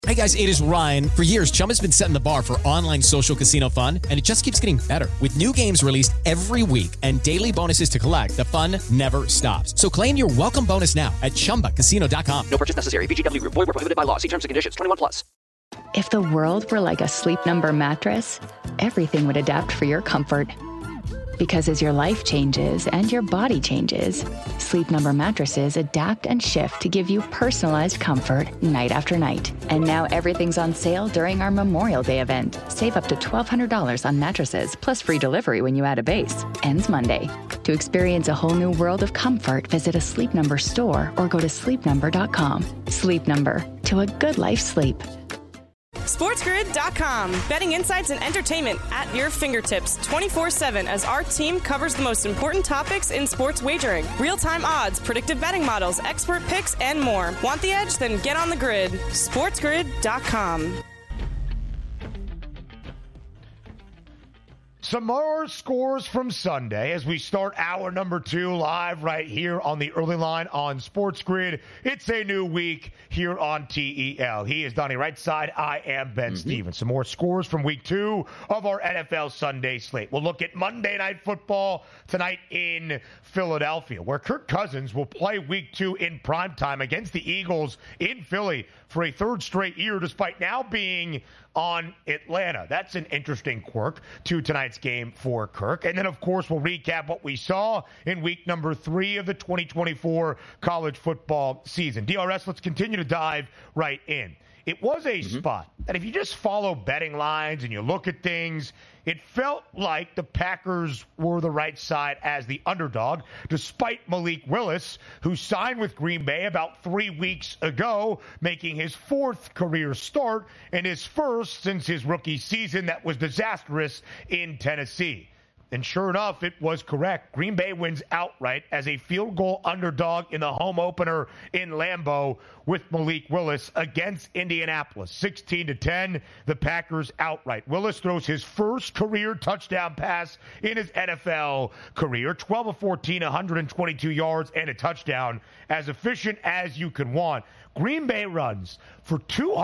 Hey guys, it is Ryan. For years, Chumba's been setting the bar for online social casino fun, and it just keeps getting better. With new games released every week and daily bonuses to collect, the fun never stops. So claim your welcome bonus now at ChumbaCasino.com. No purchase necessary. VGW Group. Void where prohibited by law. See terms and conditions. 21+. If the world were like a Sleep Number mattress, everything would adapt for your comfort. Because as your life changes and your body changes, Sleep Number mattresses adapt and shift to give you personalized comfort night after night. And now everything's on sale during our Memorial Day event. Save up to $1,200 on mattresses, plus free delivery when you add a base. Ends Monday. To experience a whole new world of comfort, visit a Sleep Number store or go to sleepnumber.com. Sleep Number. To a good life sleep. SportsGrid.com. Betting insights and entertainment at your fingertips 24/7 as our team covers the most important topics in sports wagering. Real-time odds, predictive betting models, expert picks, and more. Want the edge? Then get on the grid. SportsGrid.com. Some more scores from Sunday as we start hour number 2 live right here on the early line on Sports Grid. It's a new week here on TEL. He is Donnie Rightside. I am Ben Stevens. Some more scores from week 2 of our NFL Sunday slate. We'll look at Monday Night Football tonight in Philadelphia, where Kirk Cousins will play week 2 in primetime against the Eagles in Philly for a third straight year, despite now being on Atlanta. That's an interesting quirk to tonight's game for Kirk. And then, of course, we'll recap what we saw in week number 3 of the 2024 college football season. DRS, let's continue to dive right in. It was a spot that if you just follow betting lines and you look at things, it felt like the Packers were the right side as the underdog, despite Malik Willis, who signed with Green Bay about 3 weeks ago, making his 4th career start and his first since his rookie season that was disastrous in Tennessee. And sure enough, it was correct. Green Bay wins outright as a field goal underdog in the home opener in Lambeau with Malik Willis against Indianapolis. 16-10, the Packers outright. Willis throws his first career touchdown pass in his NFL career. 12 of 14, 122 yards and a touchdown. As efficient as you can want. Green Bay runs for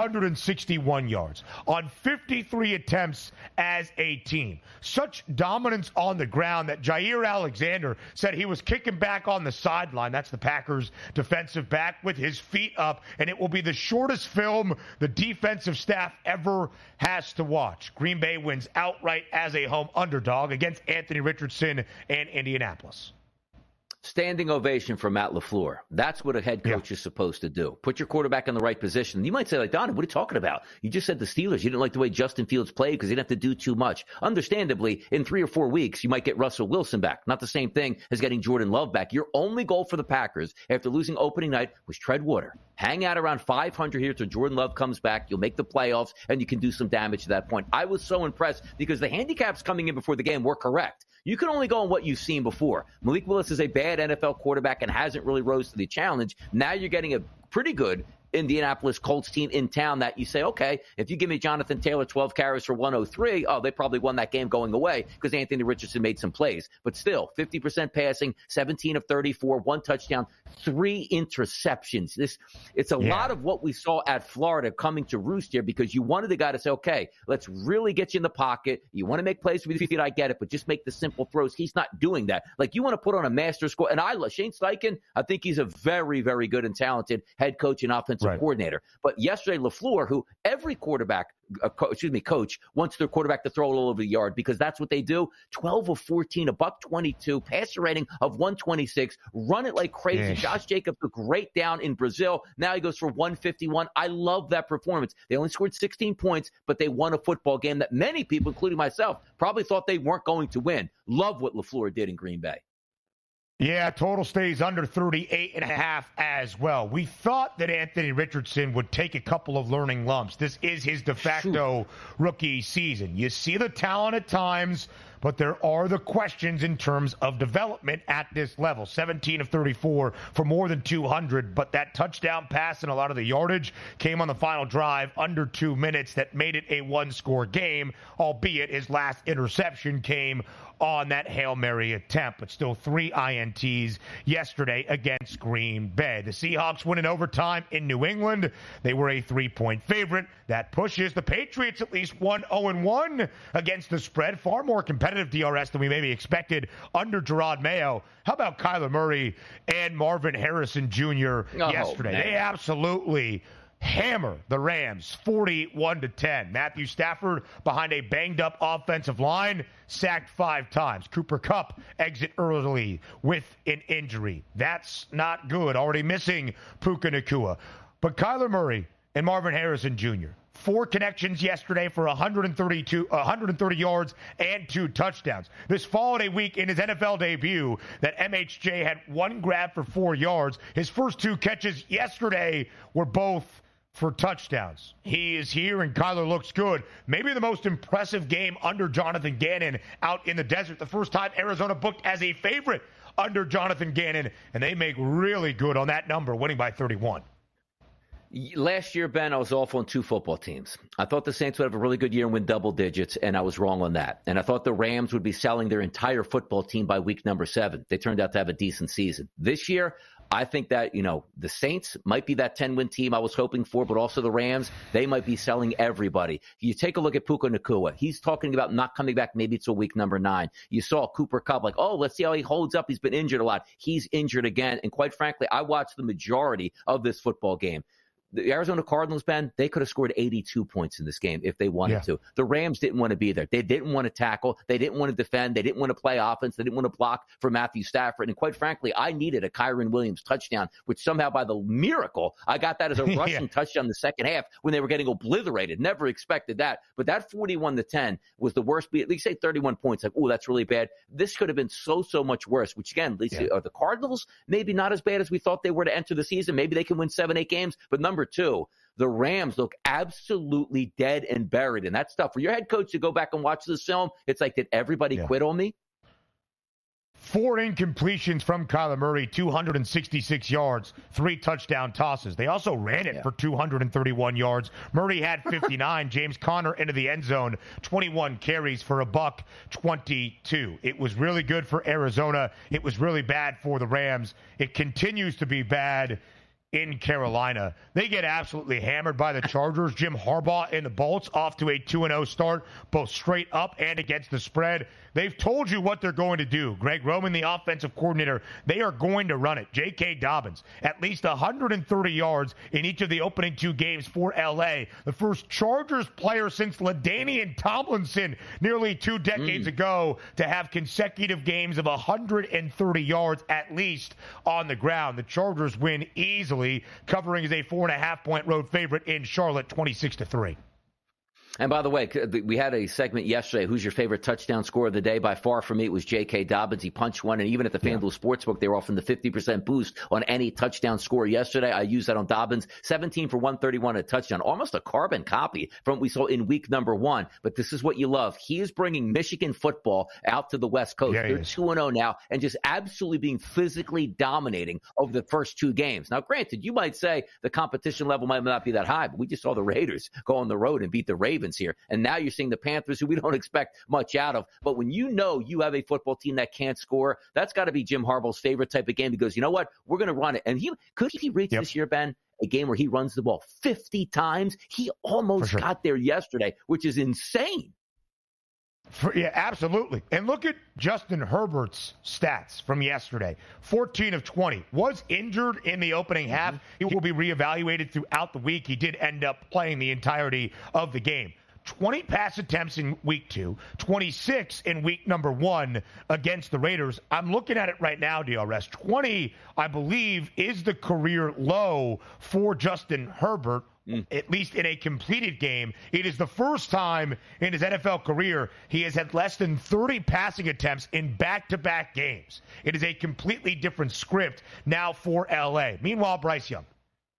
261 yards on 53 attempts as a team. Such dominance on the ground that Jair Alexander said he was kicking back on the sideline. That's the Packers defensive back with his feet up, and it will be the shortest film the defensive staff ever has to watch. Green Bay wins outright as a home underdog against Anthony Richardson and Indianapolis. Standing ovation for Matt LaFleur. That's what a head coach is supposed to do. Put your quarterback in the right position. You might say, like, Don, what are you talking about? You just said the Steelers. You didn't like the way Justin Fields played because he didn't have to do too much. Understandably, in 3 or 4 weeks, you might get Russell Wilson back. Not the same thing as getting Jordan Love back. Your only goal for the Packers after losing opening night was tread water. Hang out around 500 here till Jordan Love comes back. You'll make the playoffs, and you can do some damage at that point. I was so impressed because the handicaps coming in before the game were correct. You can only go on what you've seen before. Malik Willis is a bad NFL quarterback and hasn't really rose to the challenge. Now you're getting a pretty good Indianapolis Colts team in town that you say, okay, if you give me Jonathan Taylor 12 carries for 103, they probably won that game going away because Anthony Richardson made some plays. But still, 50% passing, 17 of 34, 1 touchdown, 3 interceptions. It's a lot of what we saw at Florida coming to roost here because you wanted the guy to say, okay, let's really get you in the pocket. You want to make plays with your feet, I get it, but just make the simple throws. He's not doing that. Like, you want to put on a master score. And Shane Steichen, I think he's a very, very good and talented head coach and offensive coordinator. But yesterday, LaFleur, who every quarterback, coach wants their quarterback to throw it all over the yard because that's what they do. 12 of 14, $122, passer rating of 126, run it like crazy. Josh Jacobs looked great down in Brazil. Now he goes for 151. I love that performance. They only scored 16 points, but they won a football game that many people, including myself, probably thought they weren't going to win. Love what LaFleur did in Green Bay. Yeah, total stays under 38.5 as well. We thought that Anthony Richardson would take a couple of learning lumps. This is his de facto rookie season. You see the talent at times, but there are the questions in terms of development at this level. 17 of 34 for more than 200, but that touchdown pass and a lot of the yardage came on the final drive under 2 minutes that made it a one-score game, albeit his last interception came on that Hail Mary attempt, but still 3 INTs yesterday against Green Bay. The Seahawks win in overtime in New England. They were a 3-point favorite. That pushes the Patriots at least 1-0-1 against the spread. Far more competitive DRS than we maybe expected under Gerard Mayo. How about Kyler Murray and Marvin Harrison Jr. yesterday? Man. They absolutely hammer the Rams 41-10. Matthew Stafford behind a banged-up offensive line, sacked 5 times. Cooper Kupp exit early with an injury. That's not good. Already missing Puka Nacua. But Kyler Murray and Marvin Harrison Jr., 4 connections yesterday for 130 yards and 2 touchdowns. This followed a week in his NFL debut that MHJ had 1 grab for 4 yards. His first 2 catches yesterday were both for touchdowns. He is here, and Kyler looks good. Maybe the most impressive game under Jonathan Gannon out in the desert. The first time Arizona booked as a favorite under Jonathan Gannon, and they make really good on that number, winning by 31. Last year, Ben, I was off on 2 football teams. I thought the Saints would have a really good year and win double digits, and I was wrong on that. And I thought the Rams would be selling their entire football team by week number 7. They turned out to have a decent season. This year, I think that, the Saints might be that 10-win team I was hoping for, but also the Rams, they might be selling everybody. You take a look at Puka Nacua. He's talking about not coming back maybe till week number 9. You saw Cooper Kupp let's see how he holds up. He's been injured a lot. He's injured again. And quite frankly, I watched the majority of this football game. The Arizona Cardinals, Ben, they could have scored 82 points in this game if they wanted to. The Rams didn't want to be there. They didn't want to tackle. They didn't want to defend. They didn't want to play offense. They didn't want to block for Matthew Stafford. And quite frankly, I needed a Kyren Williams touchdown, which somehow by the miracle, I got that as a rushing touchdown in the second half when they were getting obliterated. Never expected that. But that 41-10 was the worst beat. At least say 31 points. That's really bad. This could have been so much worse, which again, at least are the Cardinals maybe not as bad as we thought they were to enter the season. Maybe they can win 7-8 games. But number 2, the Rams look absolutely dead and buried. And that stuff, for your head coach to go back and watch this film, it's like, did everybody quit on me? 4 incompletions from Kyler Murray, 266 yards, 3 touchdown tosses. They also ran it for 231 yards. Murray had 59. James Conner into the end zone, 21 carries for $122. It was really good for Arizona. It was really bad for the Rams. It continues to be bad in Carolina. They get absolutely hammered by the Chargers. Jim Harbaugh and the Bolts off to a 2-0 start, both straight up and against the spread. They've told you what they're going to do. Greg Roman, the offensive coordinator, they are going to run it. J.K. Dobbins, at least 130 yards in each of the opening 2 games for L.A. The first Chargers player since LaDainian Tomlinson nearly 2 decades ago to have consecutive games of 130 yards at least on the ground. The Chargers win easily, covering as a 4.5-point road favorite in Charlotte, 26-3. And by the way, we had a segment yesterday, who's your favorite touchdown scorer of the day? By far for me, it was J.K. Dobbins. He punched one, and even at the FanDuel Sportsbook, they were offering the 50% boost on any touchdown score yesterday. I used that on Dobbins, 17 for 131, a touchdown, almost a carbon copy from what we saw in week number 1. But this is what you love. He is bringing Michigan football out to the West Coast. They're 2-0 now, and just absolutely being physically dominating over the first 2 games. Now, granted, you might say the competition level might not be that high, but we just saw the Raiders go on the road and beat the Ravens here. And now you're seeing the Panthers, who we don't expect much out of. But when you know you have a football team that can't score, that's got to be Jim Harbaugh's favorite type of game. He goes, you know what? We're going to run it. And could he reach this year, Ben, a game where he runs the ball 50 times? He almost got there yesterday, which is insane. Absolutely. And look at Justin Herbert's stats from yesterday. 14 of 20. Was injured in the opening half. He will be reevaluated throughout the week. He did end up playing the entirety of the game. 20 pass attempts in week 2, 26 in week number 1 against the Raiders. I'm looking at it right now, DRS. 20, I believe, is the career low for Justin Herbert, at least in a completed game. It is the first time in his NFL career he has had less than 30 passing attempts in back-to-back games. It is a completely different script now for L.A. Meanwhile, Bryce Young,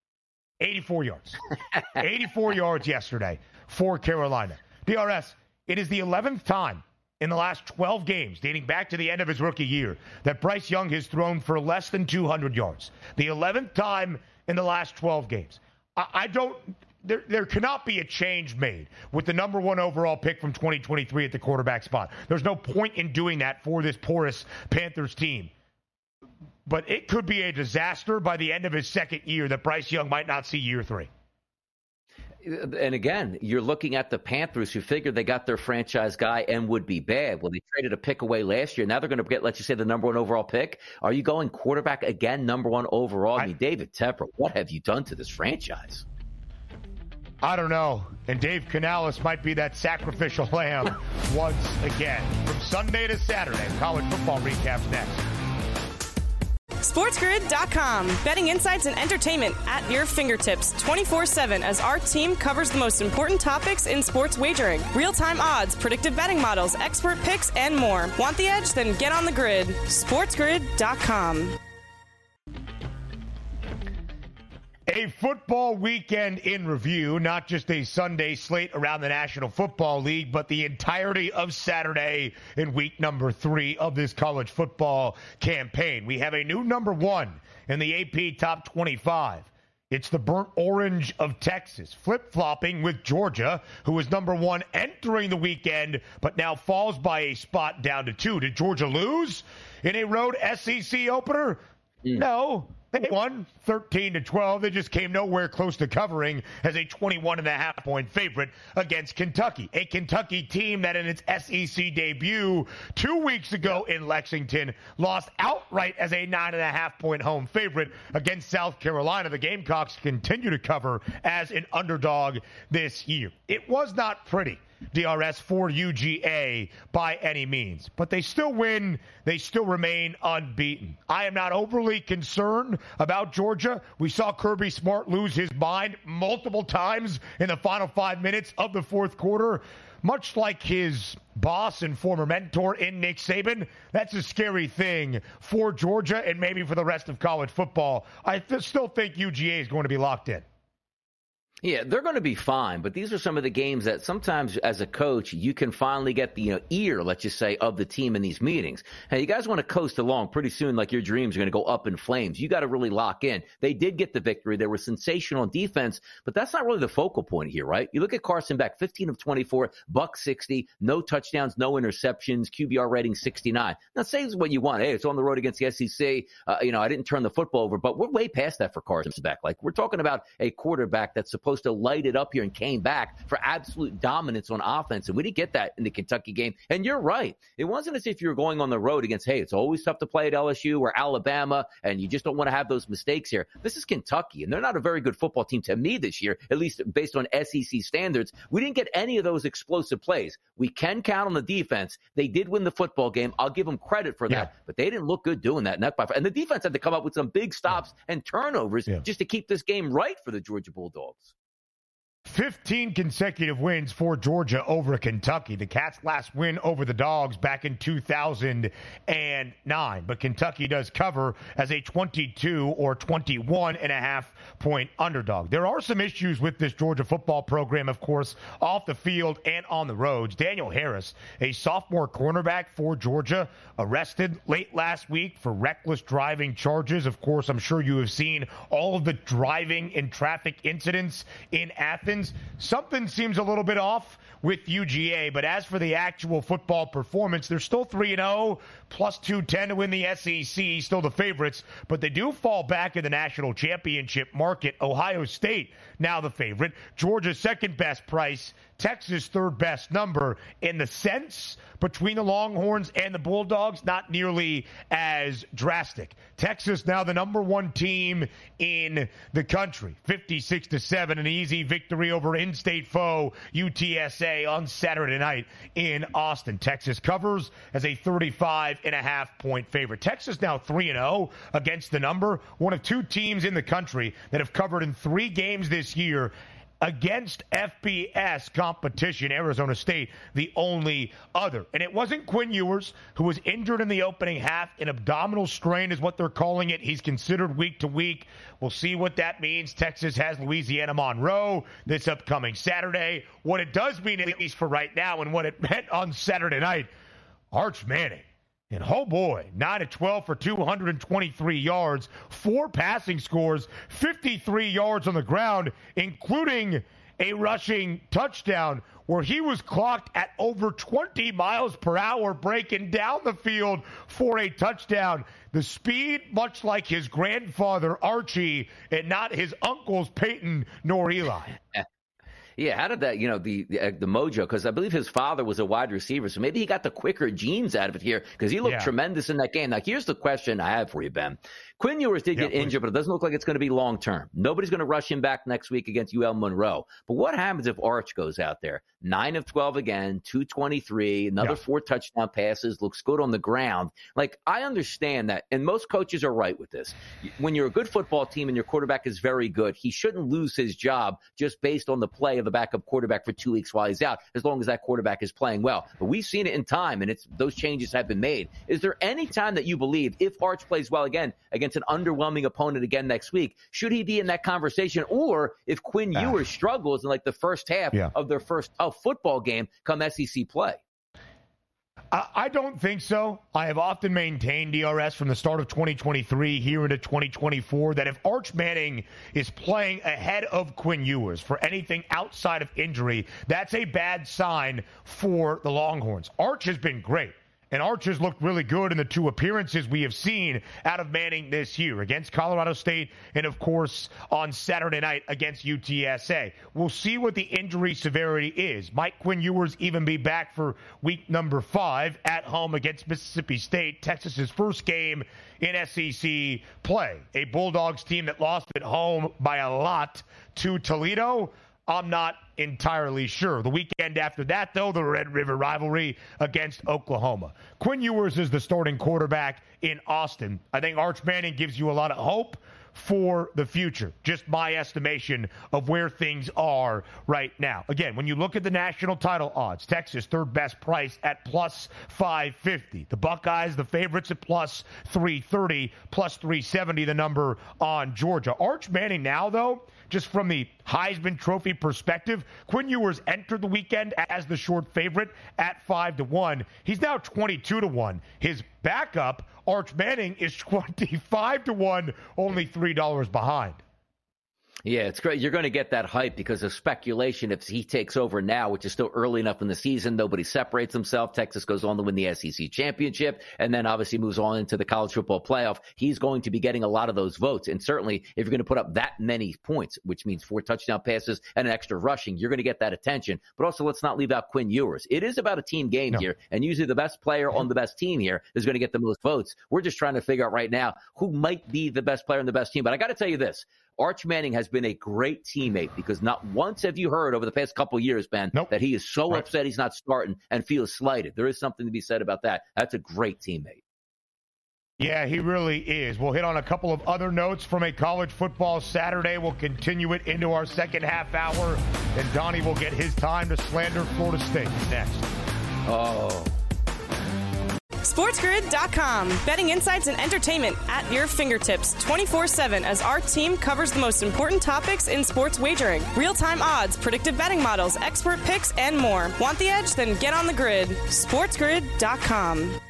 84 yards. 84 yards yesterday for Carolina. DRS, it is the 11th time in the last 12 games, dating back to the end of his rookie year, that Bryce Young has thrown for less than 200 yards. The 11th time in the last 12 games. There cannot be a change made with the number one overall pick from 2023 at the quarterback spot. There's no point in doing that for this porous Panthers team. But it could be a disaster by the end of his second year that Bryce Young might not see year 3. And again, you're looking at the Panthers who figured they got their franchise guy and would be bad. Well, they traded a pick away last year. Now they're going to get, let's just say, the number one overall pick. Are you going quarterback again, number one overall? I mean, David Tepper, what have you done to this franchise? I don't know. And Dave Canales might be that sacrificial lamb once again. From Sunday to Saturday, college football recaps next. SportsGrid.com. Betting insights and entertainment at your fingertips 24/7 as our team covers the most important topics in sports wagering. Real-time odds, predictive betting models, expert picks, and more. Want the edge? Then get on the grid. SportsGrid.com. A football weekend in review, not just a Sunday slate around the National Football League, but the entirety of Saturday in week number 3 of this college football campaign. We have a new number 1 in the AP Top 25. It's the Burnt Orange of Texas, flip-flopping with Georgia, who was number 1 entering the weekend, but now falls by a spot down to 2. Did Georgia lose in a road SEC opener? No. They won 13-12. They just came nowhere close to covering as a 21.5-point favorite against Kentucky. A Kentucky team that in its SEC debut 2 weeks ago in Lexington lost outright as a 9.5-point home favorite against South Carolina. The Gamecocks continue to cover as an underdog this year. It was not pretty, DRS, for UGA by any means. But they still win. They still remain unbeaten. I am not overly concerned about Georgia. We saw Kirby Smart lose his mind multiple times in the final 5 minutes of the fourth quarter. Much like his boss and former mentor in Nick Saban, that's a scary thing for Georgia and maybe for the rest of college football. I still think UGA is going to be locked in. Yeah, they're going to be fine, but these are some of the games that sometimes as a coach, you can finally get the ear, let's just say, of the team in these meetings. Hey, you guys want to coast along pretty soon, like your dreams are going to go up in flames. You got to really lock in. They did get the victory. They were sensational in defense, but that's not really the focal point here, right? You look at Carson Beck, 15 of 24, $160, no touchdowns, no interceptions, QBR rating 69. Now, say what you want. Hey, it's on the road against the SEC. I didn't turn the football over, but we're way past that for Carson Beck. Like, we're talking about a quarterback that's supposed to light it up here and came back for absolute dominance on offense. And we didn't get that in the Kentucky game. And you're right. It wasn't as if you were going on the road against, hey, it's always tough to play at LSU or Alabama, and you just don't want to have those mistakes here. This is Kentucky, and they're not a very good football team to me this year, at least based on SEC standards. We didn't get any of those explosive plays. We can count on the defense. They did win the football game. I'll give them credit for that, but they didn't look good doing that. And the defense had to come up with some big stops and turnovers just to keep this game right for the Georgia Bulldogs. 15 consecutive wins for Georgia over Kentucky. The Cats' last win over the Dogs back in 2009. But Kentucky does cover as a 22 or 21.5-point underdog. There are some issues with this Georgia football program, of course, off the field and on the roads. Daniel Harris, a sophomore cornerback for Georgia, arrested late last week for reckless driving charges. Of course, I'm sure you have seen all of the driving and traffic incidents in Athens. Something seems a little bit off with UGA, but as for the actual football performance, they're still 3-0, plus 210 to win the SEC, still the favorites, but they do fall back in the national championship market. Ohio State, now the favorite. Georgia's second best price, Texas' third best number. In the sense between the Longhorns and the Bulldogs, not nearly as drastic. Texas now the number 1 team in the country, 56-7, an easy victory over in-state foe UTSA on Saturday night in Austin. Texas covers as a 35.5-point favorite. Texas now 3-0 against the number, one of 2 teams in the country that have covered in 3 games this year against FBS competition. Arizona State, the only other. And it wasn't Quinn Ewers, who was injured in the opening half. An abdominal strain is what they're calling it. He's considered week to week. We'll see what that means. Texas has Louisiana Monroe this upcoming Saturday. What it does mean, at least for right now, and what it meant on Saturday night Arch Manning. And oh boy, 9 of 12 for 223 yards, 4 passing scores, 53 yards on the ground, including a rushing touchdown where he was clocked at over 20 miles per hour breaking down the field for a touchdown. The speed, much like his grandfather Archie, and not his uncles Peyton nor Eli. Yeah, how did that, the mojo, because I believe his father was a wide receiver, so maybe he got the quicker genes out of it here because he looked tremendous in that game. Now, here's the question I have for you, Ben. Quinn Ewers did get injured, but it doesn't look like it's going to be long-term. Nobody's going to rush him back next week against UL Monroe. But what happens if Arch goes out there? 9 of 12 again, 223, another 4 touchdown passes, looks good on the ground. Like, I understand that, and most coaches are right with this. When you're a good football team and your quarterback is very good, he shouldn't lose his job just based on the play of the backup quarterback for 2 weeks while he's out, as long as that quarterback is playing well. But we've seen it in time, and those changes have been made. Is there any time that you believe, if Arch plays well again against an underwhelming opponent again next week, should he be in that conversation? Or if Quinn Ewers struggles in like the first half of their first football game come SEC play? I don't think so. I have often maintained, DRS, from the start of 2023 here into 2024, that if Arch Manning is playing ahead of Quinn Ewers for anything outside of injury, that's a bad sign for the Longhorns. Arch has been great. And Arch has looked really good in the 2 appearances we have seen out of Manning this year, against Colorado State and, of course, on Saturday night against UTSA. We'll see what the injury severity is. Might Quinn Ewers even be back for week number 5 at home against Mississippi State, Texas's first game in SEC play? A Bulldogs team that lost at home by a lot to Toledo? I'm not entirely sure. The weekend after that, though, the Red River rivalry against Oklahoma. Quinn Ewers is the starting quarterback in Austin. I think Arch Manning gives you a lot of hope for the future. Just my estimation of where things are right now. Again, when you look at the national title odds, Texas, third best price at plus 550. The Buckeyes, the favorites at plus 330, plus 370, the number on Georgia. Arch Manning now, though, just from the Heisman Trophy perspective, Quinn Ewers entered the weekend as the short favorite at 5-1. He's now 22-1. His backup, Arch Manning, is 25-1, only $3 behind. Yeah, it's great. You're going to get that hype because of speculation. If he takes over now, which is still early enough in the season, nobody separates himself. Texas goes on to win the SEC championship and then obviously moves on into the college football playoff. He's going to be getting a lot of those votes. And certainly if you're going to put up that many points, which means 4 touchdown passes and an extra rushing, you're going to get that attention. But also let's not leave out Quinn Ewers. It is about a team game here. And usually the best player on the best team here is going to get the most votes. We're just trying to figure out right now who might be the best player on the best team. But I got to tell you this. Arch Manning has been a great teammate because not once have you heard over the past couple of years, Ben, that he is so upset he's not starting and feels slighted. There is something to be said about that. That's a great teammate. Yeah, he really is. We'll hit on a couple of other notes from a college football Saturday. We'll continue it into our second half hour, and Donnie will get his time to slander Florida State next. SportsGrid.com. Betting insights and entertainment at your fingertips 24/7 as our team covers the most important topics in sports wagering. Real-time odds, predictive betting models, expert picks, and more. Want the edge? Then get on the grid. SportsGrid.com.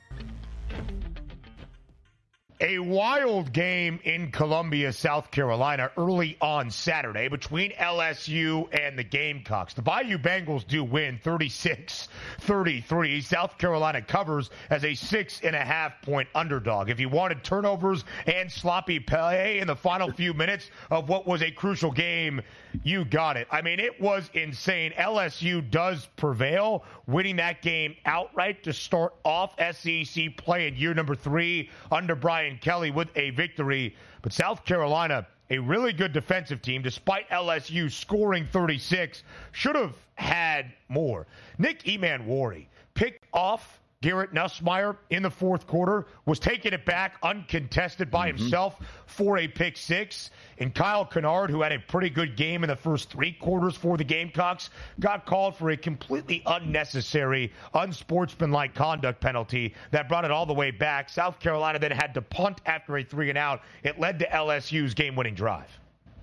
A wild game in Columbia, South Carolina, early on Saturday between LSU and the Gamecocks. The Bayou Bengals do win 36-33. South Carolina covers as a 6.5-point underdog. If you wanted turnovers and sloppy play in the final few minutes of what was a crucial game, you got it. I mean, it was insane. LSU does prevail, winning that game outright to start off SEC play in year number 3 under Brian Kelly with a victory. But South Carolina, a really good defensive team, despite LSU scoring 36, should have had more. Nick Emanwari picked off Garrett Nussmeier in the fourth quarter, was taking it back uncontested by himself for a pick 6. And Kyle Kennard, who had a pretty good game in the first 3 quarters for the Gamecocks, got called for a completely unnecessary, unsportsmanlike conduct penalty that brought it all the way back. South Carolina then had to punt after a 3-and-out. It led to LSU's game-winning drive.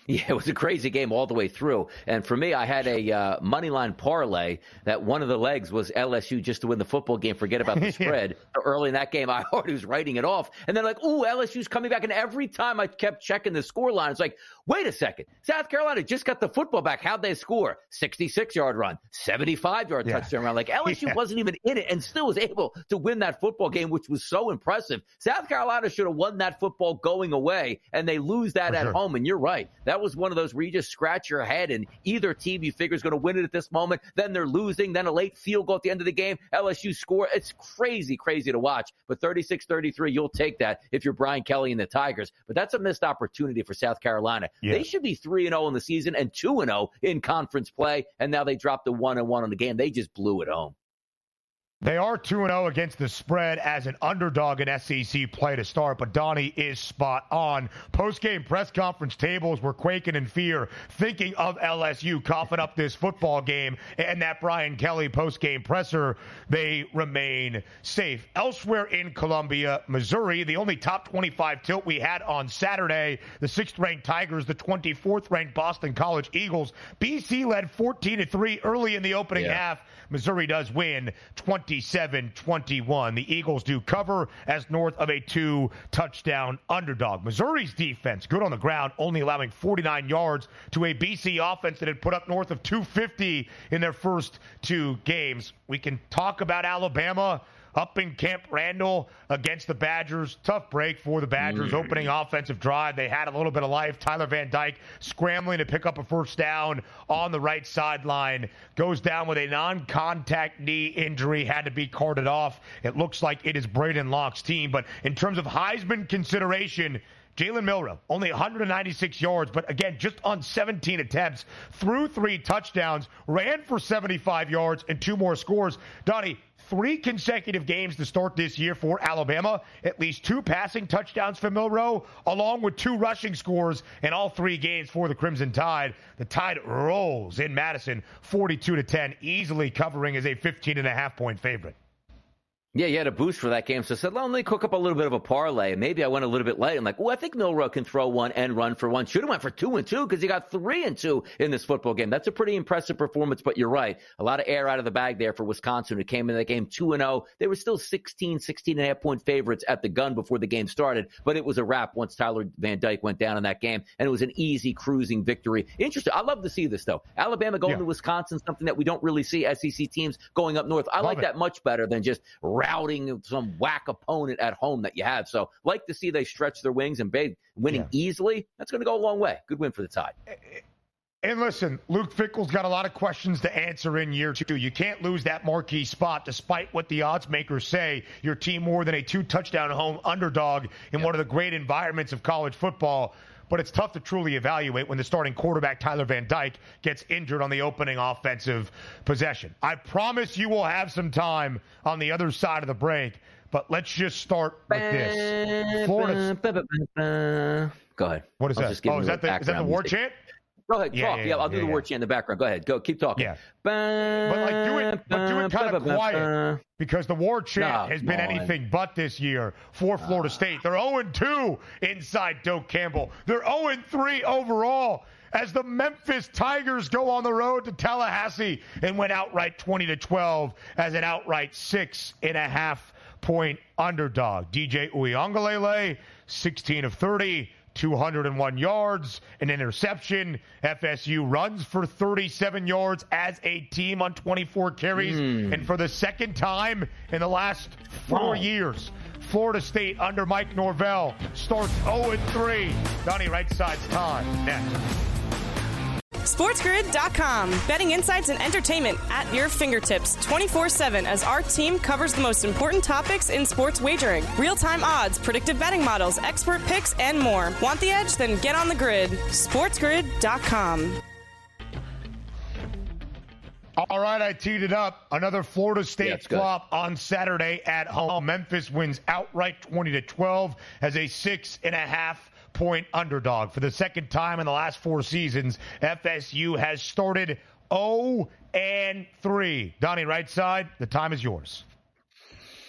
Yeah, it was a crazy game all the way through. And for me, I had a money line parlay that one of the legs was LSU just to win the football game. Forget about the spread. Early in that game, I already was writing it off. And then ooh, LSU's coming back. And every time I kept checking the score line, it's like, wait a second. South Carolina just got the football back. How'd they score? 66-yard run, 75-yard touchdown run. Like LSU wasn't even in it and still was able to win that football game, which was so impressive. South Carolina should have won that football going away, and they lose that at home. And you're right. That was one of those where you just scratch your head, and either team you figure is going to win it at this moment, then they're losing, then a late field goal at the end of the game, LSU score. It's crazy to watch. But 36-33, you'll take that if you're Brian Kelly and the Tigers. But that's a missed opportunity for South Carolina. Yeah. They should be 3-0 in the season and 2-0 in conference play, and now they dropped the 1-1 on the game. They just blew it home. They are 2-0 against the spread as an underdog in SEC play to start, but Donnie is spot on. Post-game press conference tables were quaking in fear, thinking of LSU coughing up this football game, and that Brian Kelly post-game presser, they remain safe. Elsewhere in Columbia, Missouri, the only top 25 tilt we had on Saturday, the 6th-ranked Tigers, the 24th-ranked Boston College Eagles. BC led 14-3 early in the opening half. Missouri does win 27-21. The Eagles do cover as north of a 2-touchdown underdog. Missouri's defense, good on the ground, only allowing 49 yards to a BC offense that had put up north of 250 in their first 2 games. We can talk about Alabama up in Camp Randall against the Badgers. Tough break for the Badgers. Opening offensive drive. They had a little bit of life. Tyler Van Dyke scrambling to pick up a first down on the right sideline. Goes down with a non-contact knee injury. Had to be carted off. It looks like it is Braden Locke's team. But in terms of Heisman consideration, Jalen Milroe, only 196 yards, but again, just on 17 attempts, threw 3 touchdowns, ran for 75 yards, and 2 more scores. Donnie, 3 consecutive games to start this year for Alabama, at least 2 passing touchdowns for Milroe, along with 2 rushing scores in all 3 games for the Crimson Tide. The Tide rolls in Madison, 42-10, easily covering as a 15.5-point favorite. Yeah, you had a boost for that game. So I said, let me cook up a little bit of a parlay. And maybe I went a little bit late. I'm like, I think Milroe can throw one and run for one. Should have went for 2-2 because he got 3-2 in this football game. That's a pretty impressive performance, but you're right. A lot of air out of the bag there for Wisconsin, who came in that game 2-0. They were still 16.5-point favorites at the gun before the game started, but it was a wrap once Tyler Van Dyke went down in that game, and it was an easy cruising victory. Interesting. I love to see this, though. Alabama going to Wisconsin, something that we don't really see SEC teams going up north. I like that much better than just routing some whack opponent at home that you have. So like to see they stretch their wings and winning easily. That's going to go a long way. Good win for the Tide. And listen, Luke Fickell's got a lot of questions to answer in year 2. You can't lose that marquee spot despite what the odds makers say. Your team more than a 2-touchdown home underdog in one of the great environments of college football. But it's tough to truly evaluate when the starting quarterback, Tyler Van Dyke, gets injured on the opening offensive possession. I promise you will have some time on the other side of the break, but let's just start with this. Go ahead. What is that? Is that the war chant? Go ahead, talk. I'll do the war chant in the background. Go ahead. Go, keep talking. Yeah. But do it kind of quiet, because the war chant has been anything but this year for Florida State. They're 0-2 inside Doak Campbell. They're 0-3 overall as the Memphis Tigers go on the road to Tallahassee and went outright 20-12 as an outright 6.5-point underdog. DJ Uiagalelei, 16 of 30. 201 yards, an interception. FSU runs for 37 yards as a team on 24 carries. And for the second time in the last 4 years, Florida State under Mike Norvell starts 0-3. Donnie, right side's time. Next. SportsGrid.com. Betting insights and entertainment at your fingertips 24/7 as our team covers the most important topics in sports wagering. Real-time odds, predictive betting models, expert picks, and more. Want the edge? Then get on the grid. SportsGrid.com. All right, I teed it up. Another Florida State flop on Saturday at home. Memphis wins outright 20-12 as a 6.5-point underdog. For the second time in the last 4 seasons, FSU has started 0-3. Donnie, right side, the time is yours.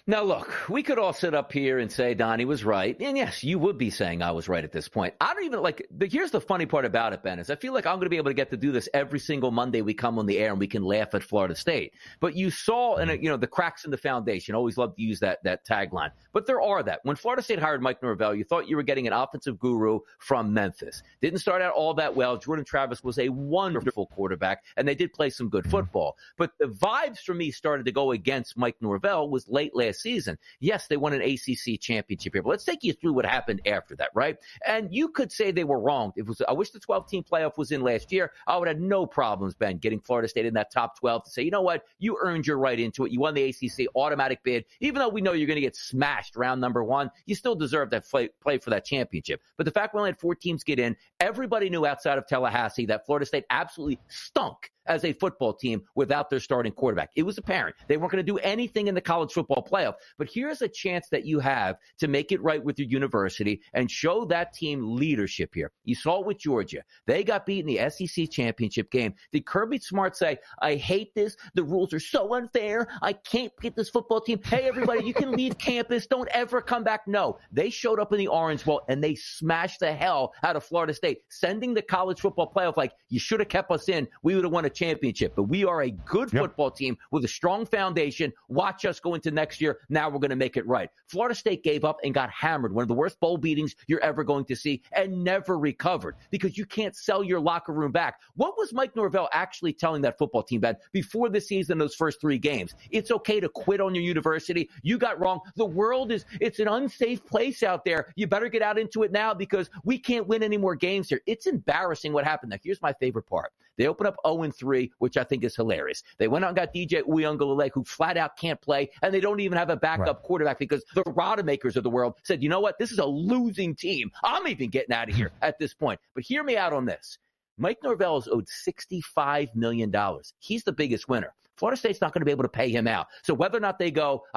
Now, look, we could all sit up here and say Donnie was right. And yes, you would be saying I was right at this point. I don't even here's the funny part about it, Ben, is I feel like I'm going to be able to get to do this every single Monday we come on the air and we can laugh at Florida State. But you saw, the cracks in the foundation. Always love to use that tagline. But there are that. When Florida State hired Mike Norvell, you thought you were getting an offensive guru from Memphis. Didn't start out all that well. Jordan Travis was a wonderful quarterback, and they did play some good football. But the vibes for me started to go against Mike Norvell was late last season. Yes, they won an ACC championship here, but let's take you through what happened after that, right? And you could say they were wrong. I wish the 12-team playoff was in last year. I would have no problems, Ben, getting Florida State in that top 12 to say, you know what? You earned your right into it. You won the ACC automatic bid. Even though we know you're going to get smashed round number 1, you still deserve that play for that championship. But the fact we only had 4 teams get in, everybody knew outside of Tallahassee that Florida State absolutely stunk as a football team without their starting quarterback. It was apparent. They weren't going to do anything in the college football playoff. But here's a chance that you have to make it right with your university and show that team leadership here. You saw it with Georgia. They got beat in the SEC championship game. Did Kirby Smart say, I hate this. The rules are so unfair. I can't get this football team. Hey, everybody, you can leave campus. Don't ever come back. No, they showed up in the Orange Bowl and they smashed the hell out of Florida State, sending the college football playoff like, you should have kept us in. We would have won a championship. But we are a good football team with a strong foundation. Watch us go into next year. Now we're going to make it right. Florida State gave up and got hammered. One of the worst bowl beatings you're ever going to see, and never recovered because you can't sell your locker room back. What was Mike Norvell actually telling that football team, Ben, before the season, those first 3 games? It's okay to quit on your university. You got wrong. The world it's an unsafe place out there. You better get out into it now because we can't win any more games here. It's embarrassing what happened. Now, here's my favorite part. They open up 0-3, which I think is hilarious. They went out and got DJ Uiagalelei, who flat out can't play, and they don't even have a backup quarterback because the Rodemakers of the world said, you know what, this is a losing team. I'm even getting out of here at this point. But hear me out on this. Mike Norvell is owed $65 million. He's the biggest winner. Florida State's not going to be able to pay him out. So whether or not they go,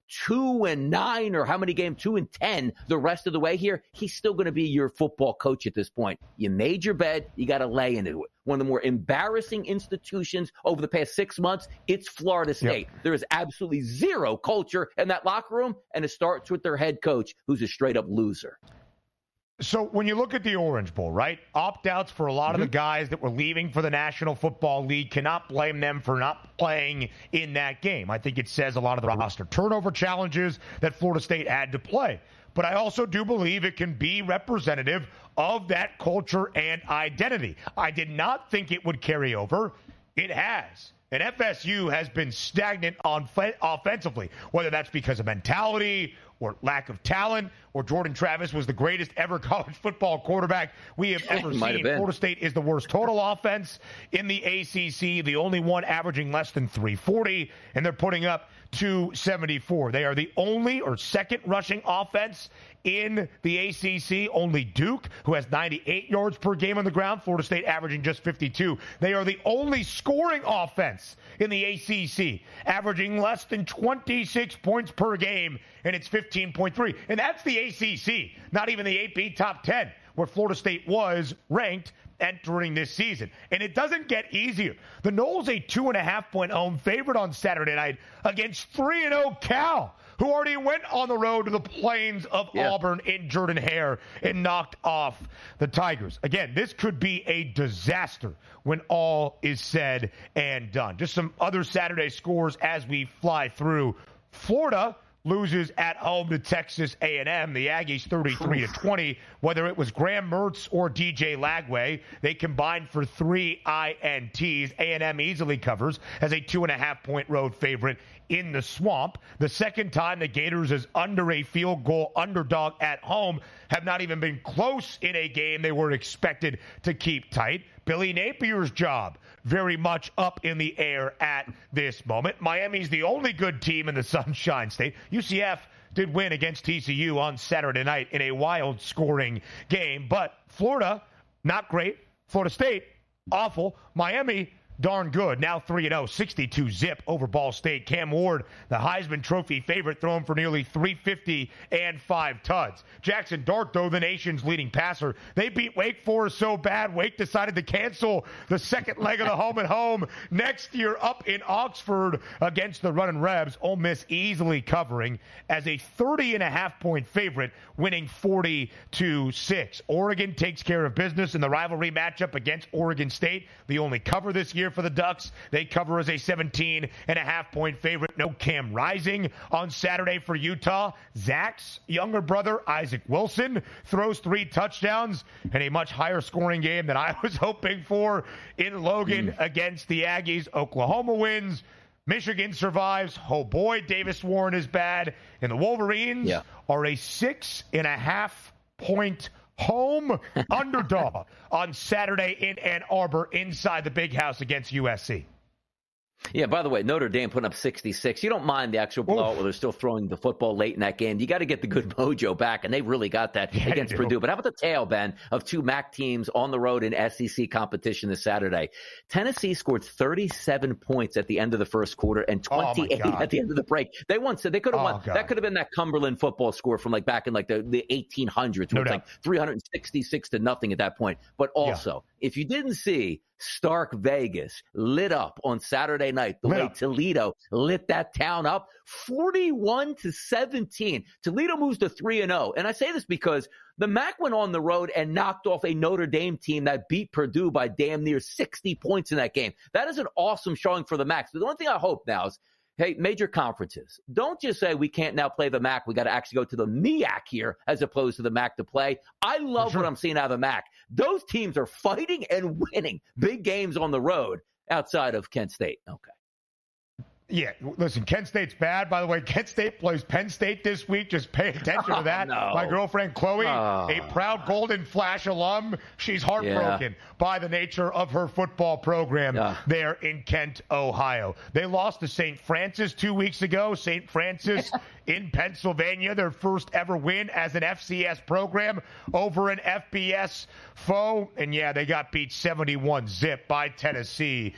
2-9 or how many games, 2-10 the rest of the way here, he's still going to be your football coach at this point. You made your bed. You got to lay into it. One of the more embarrassing institutions over the past 6 months, it's Florida State. Yep. There is absolutely zero culture in that locker room, and it starts with their head coach, who's a straight-up loser. So when you look at the Orange Bowl, right, opt-outs for a lot of the guys that were leaving for the National Football League, cannot blame them for not playing in that game. I think it says a lot of the roster turnover challenges that Florida State had to play. But I also do believe it can be representative of that culture and identity. I did not think it would carry over. It has. And FSU has been stagnant offensively, whether that's because of mentality or lack of talent, or Jordan Travis was the greatest ever college football quarterback we have ever seen. Florida State is the worst total offense in the ACC, the only one averaging less than 340, and they're putting up 274. They are the only or second rushing offense in the ACC. Only Duke, who has 98 yards per game on the ground. Florida State averaging just 52. They are the only scoring offense in the ACC, averaging less than 26 points per game, and it's 15.3. And that's the ACC, not even the AP top 10, where Florida State was ranked entering this season. And it doesn't get easier. The Noles a 2.5-point home favorite on Saturday night against 3-0 Cal, who already went on the road to the plains of Auburn in Jordan-Hare and knocked off the Tigers. Again, this could be a disaster when all is said and done. Just some other Saturday scores as we fly through. Florida loses at home to Texas A&M. The Aggies 33-20. Whether it was Graham Mertz or DJ Lagway, they combined for 3 INTs. A&M easily covers as a 2.5-point road favorite in the Swamp. The second time the Gators is under a field goal underdog at home, have not even been close in a game they were expected to keep tight. Billy Napier's job very much up in the air at this moment. Miami's the only good team in the Sunshine State. UCF did win against TCU on Saturday night in a wild scoring game, but Florida, not great. Florida State, awful. Miami, darn good. Now 3-0, 62 zip over Ball State. Cam Ward, the Heisman Trophy favorite, throwing for nearly 350 and 5 tuds. Jackson Dart, though, the nation's leading passer. They beat Wake Forest so bad, Wake decided to cancel the second leg of the home and home next year up in Oxford against the Runnin' Rebs. Ole Miss easily covering as a 30.5-point favorite, winning 40-6. Oregon takes care of business in the rivalry matchup against Oregon State. The only cover this year for the Ducks. They cover as a 17.5-point favorite. No Cam Rising on Saturday for Utah. Zach's younger brother, Isaac Wilson, throws 3 touchdowns in a much higher scoring game than I was hoping for in Logan against the Aggies. Oklahoma wins. Michigan survives. Oh boy, Davis Warren is bad. And the Wolverines are a 6.5-point home underdog on Saturday in Ann Arbor inside the Big House against USC. Yeah, by the way, Notre Dame putting up 66. You don't mind the actual blowout where they're still throwing the football late in that game. You got to get the good mojo back, and they really got that against Purdue. But how about the tail, Ben, of 2 MAC teams on the road in SEC competition this Saturday? Tennessee scored 37 points at the end of the first quarter and 28 at the end of the break. They won, so they could have won. God. That could have been that Cumberland football score from back in the 1800s. Where it was 366-0 at that point. But also, if you didn't see Stark Vegas lit up on Saturday night, the way Toledo lit that town up, 41-17. Toledo moves to 3-0. And I say this because the MAC went on the road and knocked off a Notre Dame team that beat Purdue by damn near 60 points in that game. That is an awesome showing for the MAC. So the only thing I hope now is, hey, major conferences, don't just say we can't now play the MAC. We got to actually go to the MEAC here as opposed to the MAC to play. I love what I'm seeing out of the MAC. Those teams are fighting and winning big games on the road outside of Kent State. Okay. Yeah, listen, Kent State's bad. By the way, Kent State plays Penn State this week. Just pay attention to that. No. My girlfriend, Chloe, a proud Golden Flash alum, she's heartbroken by the nature of her football program there in Kent, Ohio. They lost to St. Francis 2 weeks ago. St. Francis in Pennsylvania, their first ever win as an FCS program over an FBS foe. And, they got beat 71-0 by Tennessee.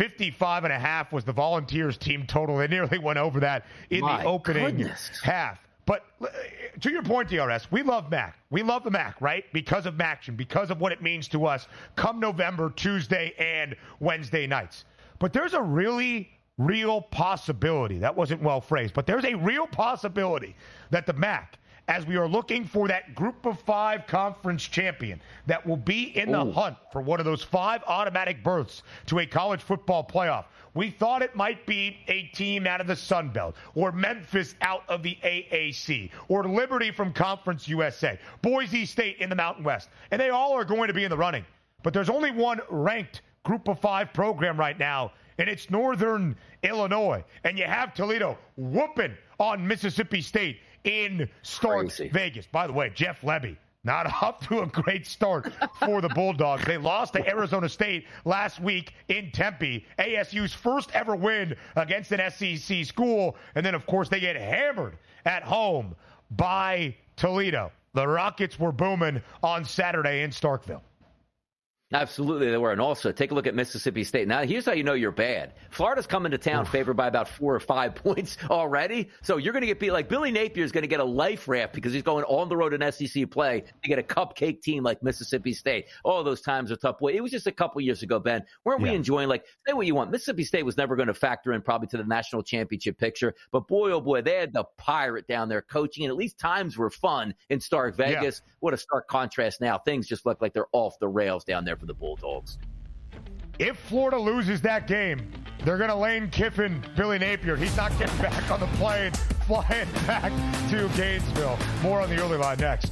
55.5 was the Volunteers team total. They nearly went over that in the opening half. But to your point, DRS, we love MAC. We love the MAC, right? Because of MACtion, because of what it means to us come November, Tuesday, and Wednesday nights. But there's a really real possibility. That wasn't well phrased, but there's a real possibility that the MAC, as we are looking for that Group of 5 conference champion that will be in the hunt for one of those 5 automatic berths to a college football playoff. We thought it might be a team out of the Sun Belt, or Memphis out of the AAC, or Liberty from Conference USA, Boise State in the Mountain West. And they all are going to be in the running. But there's only one ranked Group of 5 program right now, and it's Northern Illinois. And you have Toledo whooping on Mississippi State in Stark Vegas. By the way, Jeff Lebby, not off to a great start for the Bulldogs. They lost to Arizona State last week in Tempe, ASU's first ever win against an SEC school. And then, of course, they get hammered at home by Toledo. The Rockets were booming on Saturday in Starkville. Absolutely, they were. And also, take a look at Mississippi State. Now, here's how you know you're bad. Florida's coming to town favored by about 4 or 5 points already. So you're going to get beat. Like Billy Napier's going to get a life raft because he's going on the road in SEC play to get a cupcake team like Mississippi State. All those times are tough. It was just a couple years ago, Ben. Weren't we enjoying, say what you want. Mississippi State was never going to factor in probably to the national championship picture. But boy, oh boy, they had the pirate down there coaching. And at least times were fun in Stark Vegas. Yeah. What a stark contrast now. Things just look like they're off the rails down there for the Bulldogs. If Florida loses that game, they're going to Lane Kiffin Billy Napier. He's not getting back on the plane, flying back to Gainesville. More on the early line next.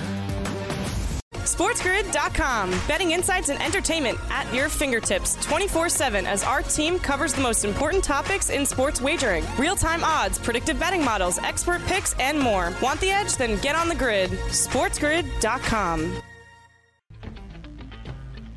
SportsGrid.com. Betting insights and entertainment at your fingertips 24/7 as our team covers the most important topics in sports wagering. Real-time odds, predictive betting models, expert picks, and more. Want the edge? Then get on the grid. SportsGrid.com.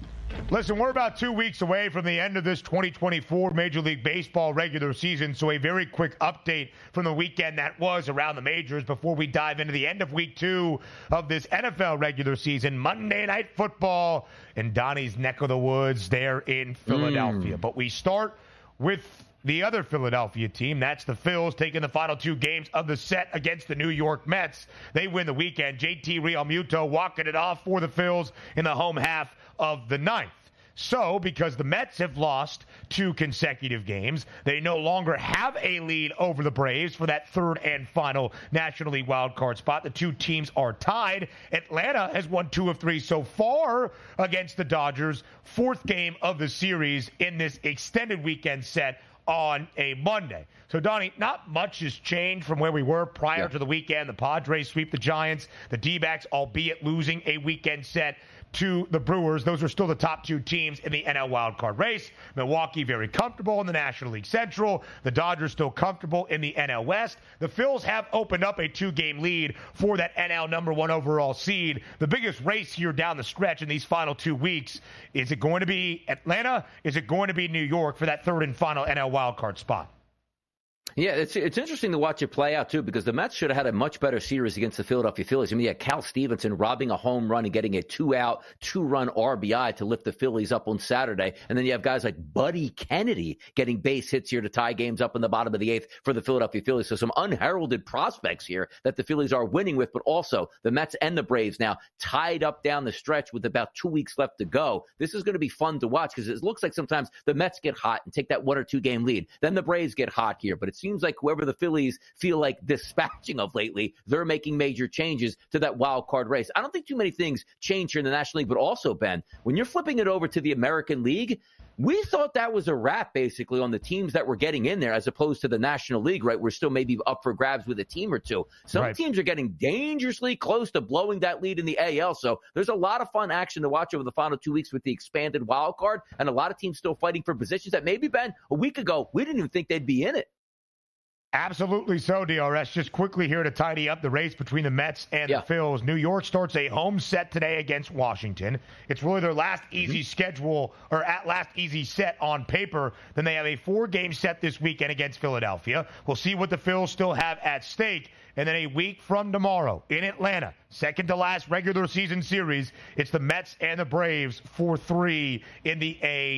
Listen, we're about 2 weeks away from the end of this 2024 Major League Baseball regular season, so a very quick update from the weekend that was around the majors before we dive into the end of week 2 of this NFL regular season. Monday Night Football in Donnie's neck of the woods there in Philadelphia. But we start with the other Philadelphia team. That's the Phils, taking the final 2 games of the set against the New York Mets. They win the weekend. JT Realmuto walking it off for the Phils in the home half of the 9th. So, because the Mets have lost 2 consecutive games, they no longer have a lead over the Braves for that 3rd and final National League wildcard spot. The 2 teams are tied. Atlanta has won 2 of 3 so far against the Dodgers. 4th game of the series in this extended weekend set on a Monday. So, Donnie, not much has changed from where we were prior to the weekend. The Padres sweep the Giants. The D-backs, albeit losing a weekend set to the Brewers. Those are still the top 2 teams in the NL wildcard race. Milwaukee very comfortable in the National League Central. The Dodgers still comfortable in the NL West. The Phils have opened up a 2-game lead for that NL number 1 overall seed. The biggest race here down the stretch in these final 2 weeks, is it going to be Atlanta? Is it going to be New York for that 3rd and final NL wildcard spot? Yeah, it's interesting to watch it play out, too, because the Mets should have had a much better series against the Philadelphia Phillies. I mean, you had Cal Stevenson robbing a home run and getting a 2-out, 2-run RBI to lift the Phillies up on Saturday. And then you have guys like Buddy Kennedy getting base hits here to tie games up in the bottom of the 8th for the Philadelphia Phillies. So some unheralded prospects here that the Phillies are winning with, but also the Mets and the Braves now tied up down the stretch with about 2 weeks left to go. This is going to be fun to watch because it looks like sometimes the Mets get hot and take that 1 or 2 game lead. Then the Braves get hot here, but it seems like whoever the Phillies feel like dispatching of lately, they're making major changes to that wild card race. I don't think too many things change here in the National League, but also, Ben, when you're flipping it over to the American League, we thought that was a wrap, basically, on the teams that were getting in there as opposed to the National League, right? We're still maybe up for grabs with a team or 2. Some teams are getting dangerously close to blowing that lead in the AL. So there's a lot of fun action to watch over the final 2 weeks with the expanded wild card, and a lot of teams still fighting for positions that maybe, Ben, a week ago, we didn't even think they'd be in it. Absolutely so, DRS. Just quickly here to tidy up the race between the Mets and the Phils. New York starts a home set today against Washington. It's really their last easy schedule, or at last easy set on paper. Then they have a 4-game set this weekend against Philadelphia. We'll see what the Phils still have at stake. And then a week from tomorrow in Atlanta, second to last regular season series, it's the Mets and the Braves for 3 in the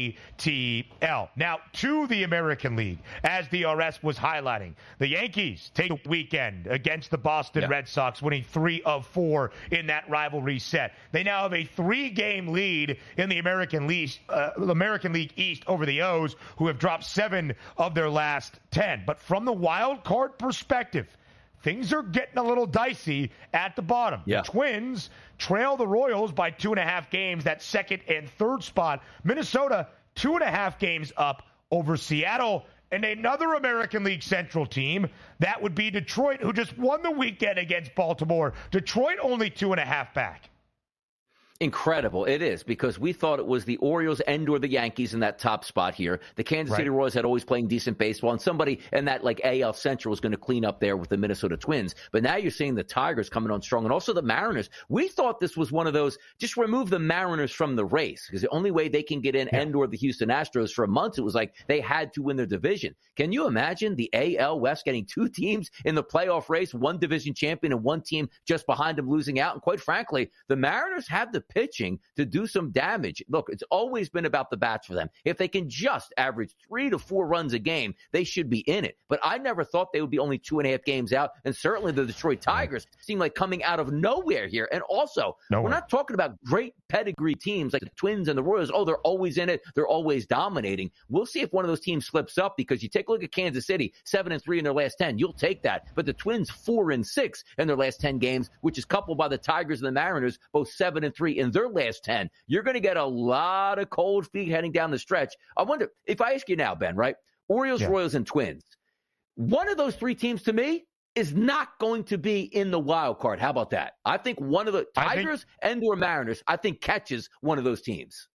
ATL. Now, to the American League, as DRS was highlighting, the Yankees take the weekend against the Boston Red Sox, winning 3 of 4 in that rivalry set. They now have a 3-game lead in the American League East over the O's, who have dropped 7 of their last 10. But from the wild card perspective, things are getting a little dicey at the bottom. The Twins trail the Royals by 2.5 games, that 2nd and 3rd spot. Minnesota, 2.5 games up over Seattle. And another American League Central team, that would be Detroit, who just won the weekend against Baltimore. Detroit only 2.5 back. Incredible. It is, because we thought it was the Orioles and or the Yankees in that top spot here. The Kansas City Royals had always playing decent baseball, and somebody in that like AL Central was going to clean up there with the Minnesota Twins. But now you're seeing the Tigers coming on strong, and also the Mariners. We thought this was one of those, just remove the Mariners from the race, because the only way they can get in and or the Houston Astros for a month, it was like they had to win their division. Can you imagine the AL West getting 2 teams in the playoff race, 1 division champion and 1 team just behind them losing out? And quite frankly, the Mariners have the pitching to do some damage. Look, it's always been about the bats for them. If they can just average 3 to 4 runs a game, they should be in it. But I never thought they would be only 2.5 games out. And certainly the Detroit Tigers seem like coming out of nowhere here. And also, we're not talking about great pedigree teams like the Twins and the Royals. Oh, they're always in it. They're always dominating. We'll see if one of those teams slips up, because you take a look at Kansas City, 7-3 in their last 10. You'll take that. But the Twins, 4-6 in their last 10 games, which is coupled by the Tigers and the Mariners, both 7-3 in their last 10. You're going to get a lot of cold feet heading down the stretch. I wonder, if I ask you now, Ben, right? Orioles, Royals, and Twins. One of those 3 teams, to me, is not going to be in the wild card. How about that? I think one of the Tigers and or Mariners, I think, catches one of those teams.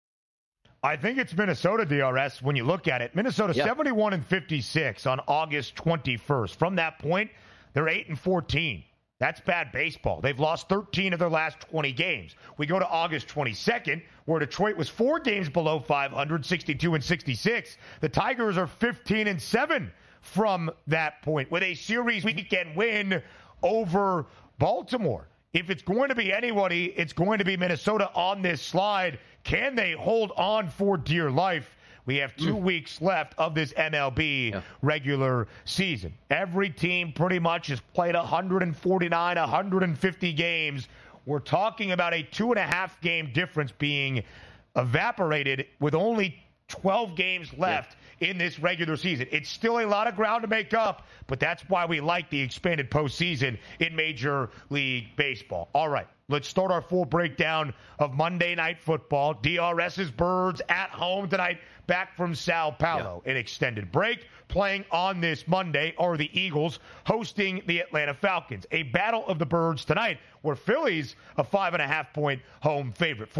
I think it's Minnesota, DRS, when you look at it. Minnesota 71-56 on August 21st. From that point, they're 8-14. That's bad baseball. They've lost 13 of their last 20 games. We go to August 22nd, where Detroit was 4 games below 500, 62-66. The Tigers are 15-7 from that point with a series weekend win over Baltimore. If it's going to be anybody, it's going to be Minnesota on this slide. Can they hold on for dear life? We have 2 weeks left of this MLB regular season. Every team pretty much has played 149, 150 games. We're talking about a 2.5-game difference being evaporated with only 12 games left in this regular season. It's still a lot of ground to make up, but that's why we like the expanded postseason in Major League Baseball. All right, let's start our full breakdown of Monday Night Football. DRS's Birds at home tonight, back from Sao Paulo. An extended break. Playing on this Monday are the Eagles hosting the Atlanta Falcons. A battle of the Birds tonight where Philly's a 5.5-point home favorite.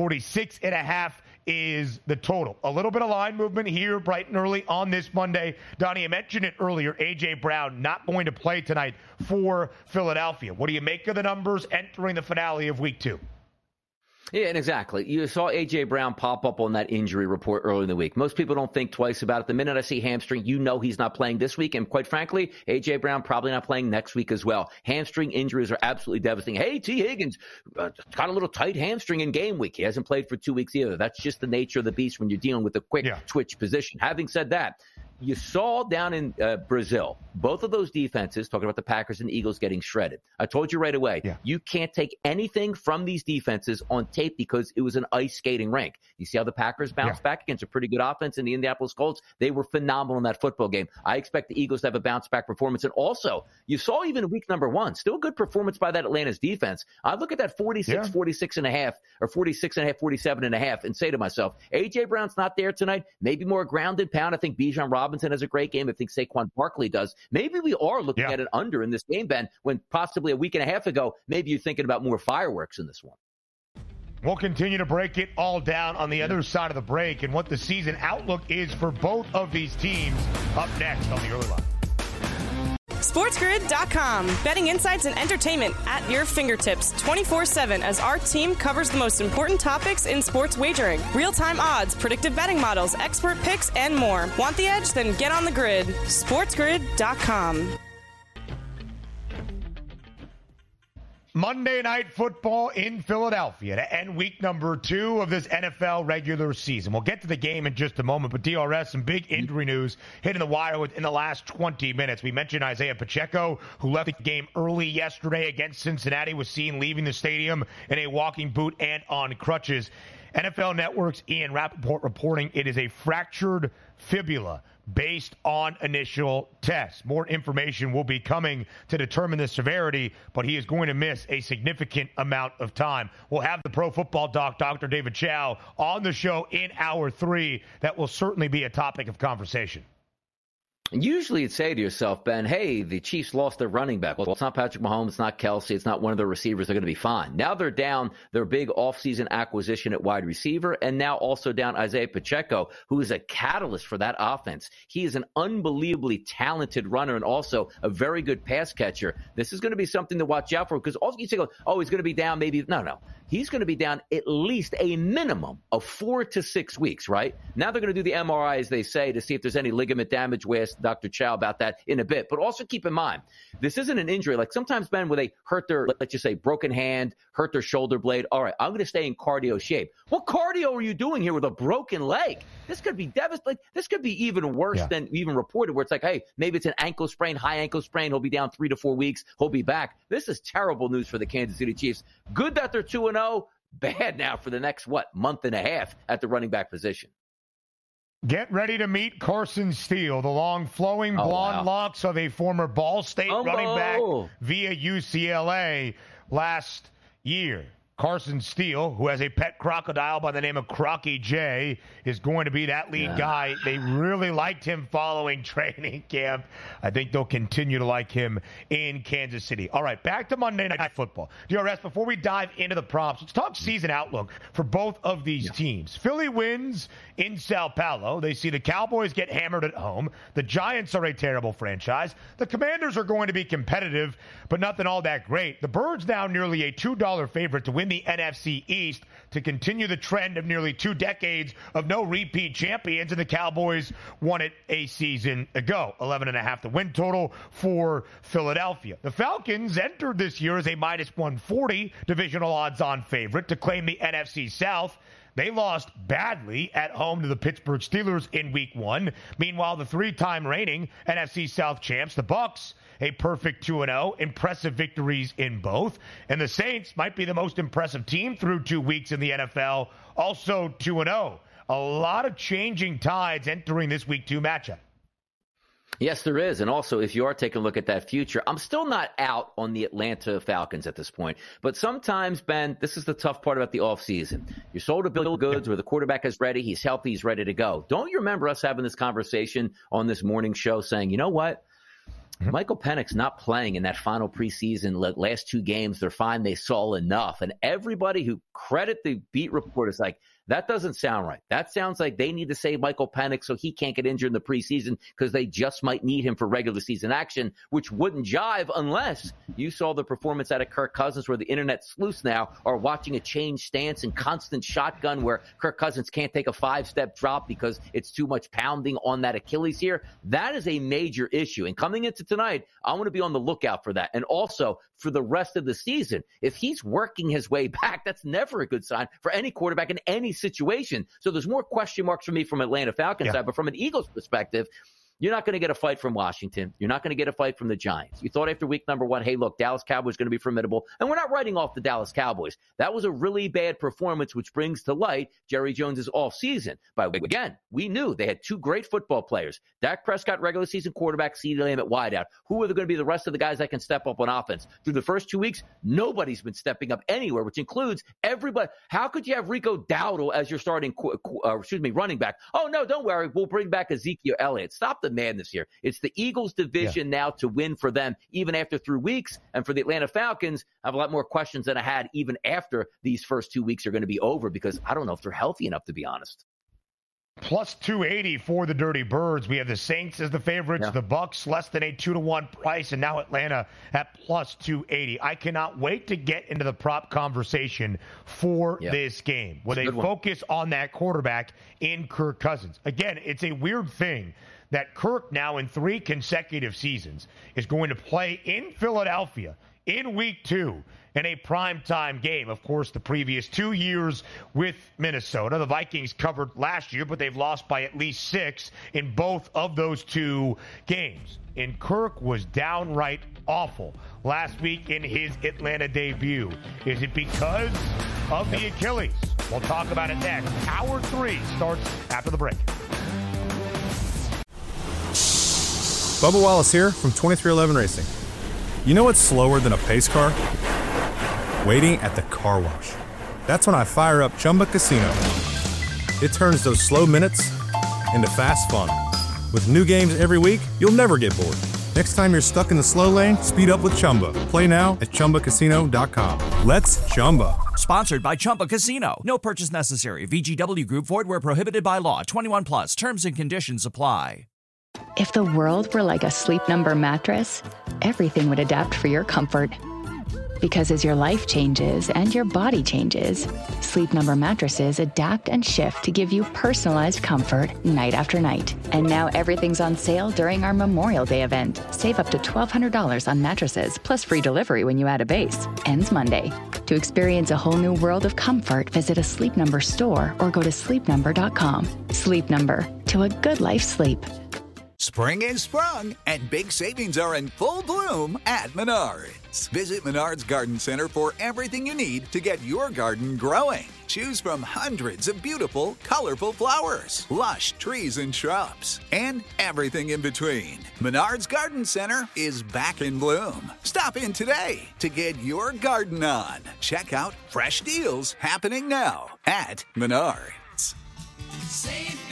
46.5 is the total. A little bit of line movement here bright and early on this Monday. Donnie, I mentioned it earlier. A.J. Brown not going to play tonight for Philadelphia. What do you make of the numbers entering the finale of Week 2? Yeah, and exactly. You saw A.J. Brown pop up on that injury report early in the week. Most people don't think twice about it. The minute I see hamstring, you know he's not playing this week. And quite frankly, A.J. Brown probably not playing next week as well. Hamstring injuries are absolutely devastating. Hey, T. Higgins got a little tight hamstring in game week. He hasn't played for 2 weeks either. That's just the nature of the beast when you're dealing with a quick twitch position. Having said that, you saw down in Brazil, both of those defenses, talking about the Packers and Eagles, getting shredded. I told you right away, you can't take anything from these defenses on tape because it was an ice skating rink. You see how the Packers bounced back against a pretty good offense in the Indianapolis Colts? They were phenomenal in that football game. I expect the Eagles to have a bounce-back performance. And also, you saw even in week number 1, still a good performance by that Atlanta's defense. I look at that 46.5 or 46.5, 47.5 and say to myself, A.J. Brown's not there tonight. Maybe more grounded pound. I think Bijan Robinson has a great game. I think Saquon Barkley does. Maybe we are looking at an under in this game, Ben, when possibly a week and a half ago, maybe you're thinking about more fireworks in this one. We'll continue to break it all down on the other side of the break and what the season outlook is for both of these teams up next on the Early Line. SportsGrid.com. Betting insights and entertainment at your fingertips 24/7 as our team covers the most important topics in sports wagering. Real-time odds, predictive betting models, expert picks, and more. Want the edge? Then get on the grid. SportsGrid.com. Monday Night Football in Philadelphia to end week number 2 of this NFL regular season. We'll get to the game in just a moment, but DRS, some big injury news hitting the wire in the last 20 minutes. We mentioned Isaiah Pacheco, who left the game early yesterday against Cincinnati, was seen leaving the stadium in a walking boot and on crutches. NFL Network's Ian Rappaport reporting it is a fractured fibula based on initial tests. More information will be coming to determine the severity, but he is going to miss a significant amount of time. We'll have the Pro Football Doc, Dr. David Chow, on the show in hour 3. That will certainly be a topic of conversation. Usually you'd say to yourself, Ben, hey, the Chiefs lost their running back. Well, it's not Patrick Mahomes, it's not Kelsey, it's not one of their receivers. They're going to be fine. Now they're down their big offseason acquisition at wide receiver, and now also down Isaiah Pacheco, who is a catalyst for that offense. He is an unbelievably talented runner and also a very good pass catcher. This is going to be something to watch out for because also you say, oh, he's going to be down maybe. No. He's going to be down at least a minimum of 4 to 6 weeks, right? Now they're going to do the MRI, as they say, to see if there's any ligament damage. We asked Dr. Chow about that in a bit. But also keep in mind, this isn't an injury. Like sometimes, Ben, when they hurt their, let's just say, broken hand, hurt their shoulder blade, all right, I'm going to stay in cardio shape. What cardio are you doing here with a broken leg? This could be devastating. This could be even worse than even reported, where it's like, hey, maybe it's an ankle sprain, high ankle sprain. He'll be down 3 to 4 weeks. He'll be back. This is terrible news for the Kansas City Chiefs. Good that they're 2-0. Bad now for the next, month and a half at the running back position. Get ready to meet Carson Steele, the long flowing blonde locks of a former Ball State running back via UCLA last year. Carson Steele, who has a pet crocodile by the name of Crocky J, is going to be that lead guy. They really liked him following training camp. I think they'll continue to like him in Kansas City. All right, back to Monday Night Football. DRS, before we dive into the props, let's talk season outlook for both of these teams. Philly wins in Sao Paulo. They see the Cowboys get hammered at home. The Giants are a terrible franchise. The Commanders are going to be competitive, but nothing all that great. The Birds now nearly a $2 favorite to win the NFC East, to continue the trend of nearly 2 decades of no repeat champions, and the Cowboys won it a season ago. 11.5 the win total for Philadelphia. The Falcons entered this year as a minus 140 divisional odds-on favorite to claim the NFC South. They lost badly at home to the Pittsburgh Steelers in Week 1. Meanwhile, the 3-time reigning NFC South champs, the Bucs, a perfect 2-0, impressive victories in both. And the Saints might be the most impressive team through 2 weeks in the NFL, also 2-0. A lot of changing tides entering this Week 2 matchup. Yes, there is. And also, if you are taking a look at that future, I'm still not out on the Atlanta Falcons at this point. But sometimes, Ben, this is the tough part about the offseason. You're sold a bill of goods where the quarterback is ready, he's healthy, he's ready to go. Don't you remember us having this conversation on this morning show saying, you know what? Michael Penix not playing in that final preseason last 2 games. They're fine. They saw enough. And everybody who credit the beat report is like, that doesn't sound right. That sounds like they need to save Michael Penix so he can't get injured in the preseason because they just might need him for regular season action, which wouldn't jive unless you saw the performance out of Kirk Cousins, where the internet sleuths now are watching a change stance and constant shotgun where Kirk Cousins can't take a 5-step drop because it's too much pounding on that Achilles here. That is a major issue. And coming into tonight, I want to be on the lookout for that. And also for the rest of the season, if he's working his way back, that's never a good sign for any quarterback in any situation. So there's more question marks for me from Atlanta Falcons side, but from an Eagles perspective, you're not going to get a fight from Washington. You're not going to get a fight from the Giants. You thought after week number 1, hey, look, Dallas Cowboys going to be formidable. And we're not writing off the Dallas Cowboys. That was a really bad performance, which brings to light Jerry Jones's off-season. But again, we knew they had 2 great football players. Dak Prescott, regular season quarterback, CeeDee Lamb at wideout. Who are going to be the rest of the guys that can step up on offense? Through the first 2 weeks, nobody's been stepping up anywhere, which includes everybody. How could you have Rico Dowdle as your starting running back? Oh, no, don't worry. We'll bring back Ezekiel Elliott. Stop the madness here. It's the Eagles division now to win for them, even after 3 weeks. And for the Atlanta Falcons, I have a lot more questions than I had even after these first 2 weeks are going to be over, because I don't know if they're healthy enough, to be honest. Plus 280 for the Dirty Birds. We have the Saints as the favorites, the Bucs less than a 2-1 price, and now Atlanta at plus 280. I cannot wait to get into the prop conversation for this game, where they focus on that quarterback in Kirk Cousins. Again, it's a weird thing that Kirk now in 3 consecutive seasons is going to play in Philadelphia in Week 2 in a primetime game. Of course, the previous 2 years with Minnesota, the Vikings covered last year, but they've lost by at least 6 in both of those 2 games. And Kirk was downright awful last week in his Atlanta debut. Is it because of the Achilles? We'll talk about it next. Hour 3 starts after the break. Bubba Wallace here from 2311 Racing. You know what's slower than a pace car? Waiting at the car wash. That's when I fire up Chumba Casino. It turns those slow minutes into fast fun. With new games every week, you'll never get bored. Next time you're stuck in the slow lane, speed up with Chumba. Play now at ChumbaCasino.com. Let's Chumba. Sponsored by Chumba Casino. No purchase necessary. VGW Group. Void where prohibited by law. 21 plus. Terms and conditions apply. If the world were like a Sleep Number mattress, everything would adapt for your comfort. Because as your life changes and your body changes, Sleep Number mattresses adapt and shift to give you personalized comfort night after night. And now everything's on sale during our Memorial Day event. Save up to $1,200 on mattresses, plus free delivery when you add a base. Ends Monday. To experience a whole new world of comfort, visit a Sleep Number store or go to sleepnumber.com. Sleep Number, to a good life sleep. Spring is sprung, and big savings are in full bloom at Menards. Visit Menards Garden Center for everything you need to get your garden growing. Choose from hundreds of beautiful, colorful flowers, lush trees and shrubs, and everything in between. Menards Garden Center is back in bloom. Stop in today to get your garden on. Check out fresh deals happening now at Menards. Save